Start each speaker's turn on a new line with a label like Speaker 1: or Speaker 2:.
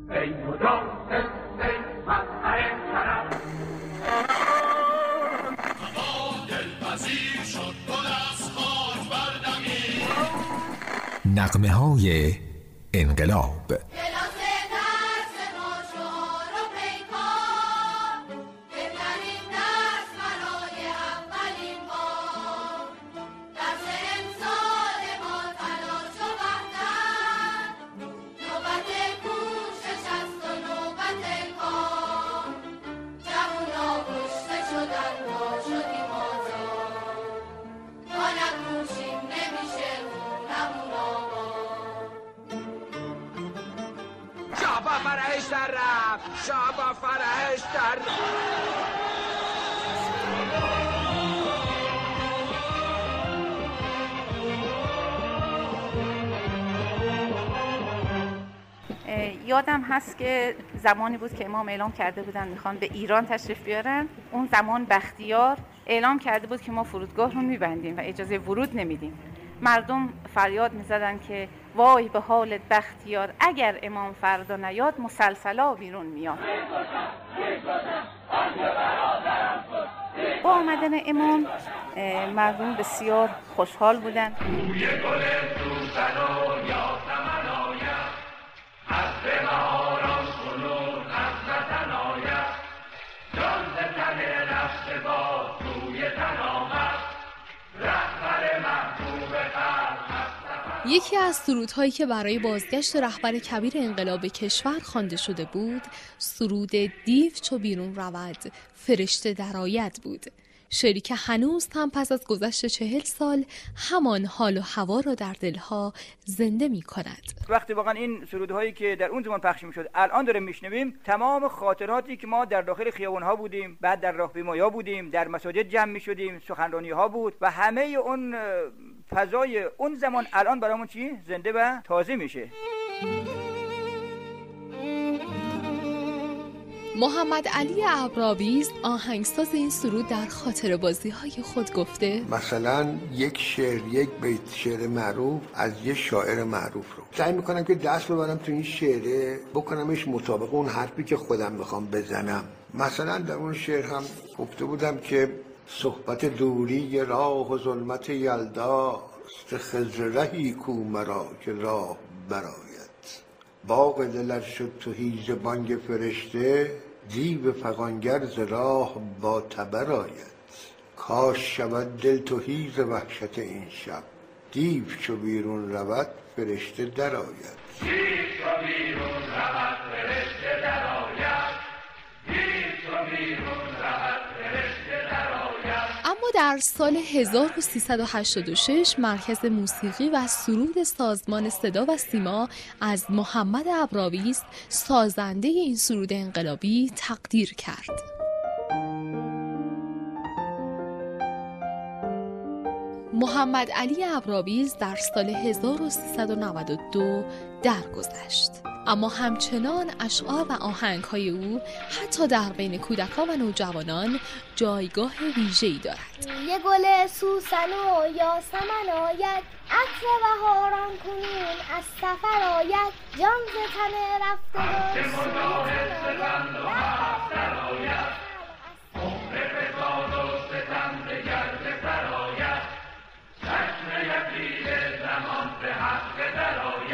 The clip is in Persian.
Speaker 1: ای مدام ای مظهر کرم هوا دلپذیر شد گل از خاک بردمید
Speaker 2: نغمه های انقلاب.
Speaker 3: شابا فرهش در
Speaker 4: یادم هست که زمانی بود که امام اعلام کرده بودن میخوان به ایران تشریف بیارن. اون زمان بختیار اعلام کرده بود که ما فرودگاه رو میبندیم و اجازه ورود نمیدیم. مردم فریاد میزدن که وای به حال بختیار، اگر امام فردا نیاد مسلسلا بیرون میاد. با آمدن امام مردم بسیار خوشحال بودن.
Speaker 5: یکی از سرودهایی که برای بازگشت رهبر کبیر انقلاب کشور خوانده شده بود، سرود دیو چو بیرون رود فرشته درآید بود. شعری که هنوز هم پس از گذشت 40 سال همان حال و هوا را در دلها زنده می کند.
Speaker 6: وقتی واقعا این سرودهایی که در اون زمان پخش میشد الان داره میشنویم، تمام خاطراتی که ما در داخل خیابان‌ها بودیم، بعد در راهپیمایی‌ها بودیم، در مساجد جمع میشدیم، سخنرانی‌ها بود و همه اون فضای اون زمان الان برامون چی زنده و تازه میشه.
Speaker 5: محمد علی عبرآویز آهنگساز این سرود در خاطره بازی‌های خود گفته
Speaker 7: مثلا یک شعر، یک بیت شعر معروف از یک شاعر معروف رو سعی میکنم که دست ببرم تو این شعره، بکنمش مطابق اون حرفی که خودم میخوام بزنم. مثلا در اون شعر هم گفته بودم که صحبت دوری راه و ظلمت یلدا است، خضر رهی کو مرا که راه براید. باغ دلت شد تهی ز بانگ فرشته، دیو فغانگر ز راه با تبر آید. کاش شود دل تهی ز وحشت این شب، دیو چو بیرون رود فرشته درآید.
Speaker 1: دیو چو بیرون رود فرشته درآید، دیو چو بیرون رود فرشته درآید.
Speaker 5: اما در سال 1386 مرکز موسیقی و سرود سازمان صدا و سیما از محمد عبرآویز سازنده این سرود انقلابی تقدیر کرد. محمد علی عبرآویز در سال 1392 درگذشت، اما همچنان اشعار و آهنگ‌های او حتی در بین کودکان و نوجوانان جایگاه ویژه‌ای دارد.
Speaker 8: یه گل سوسن و یاسمن آید، عطر بهاران کنون از سفر آید. جان ز تن رفتگان سوی تن آید،
Speaker 1: عمر فساد و ستم دگر به سر آید. چشم یتیم زمان به حق درآید.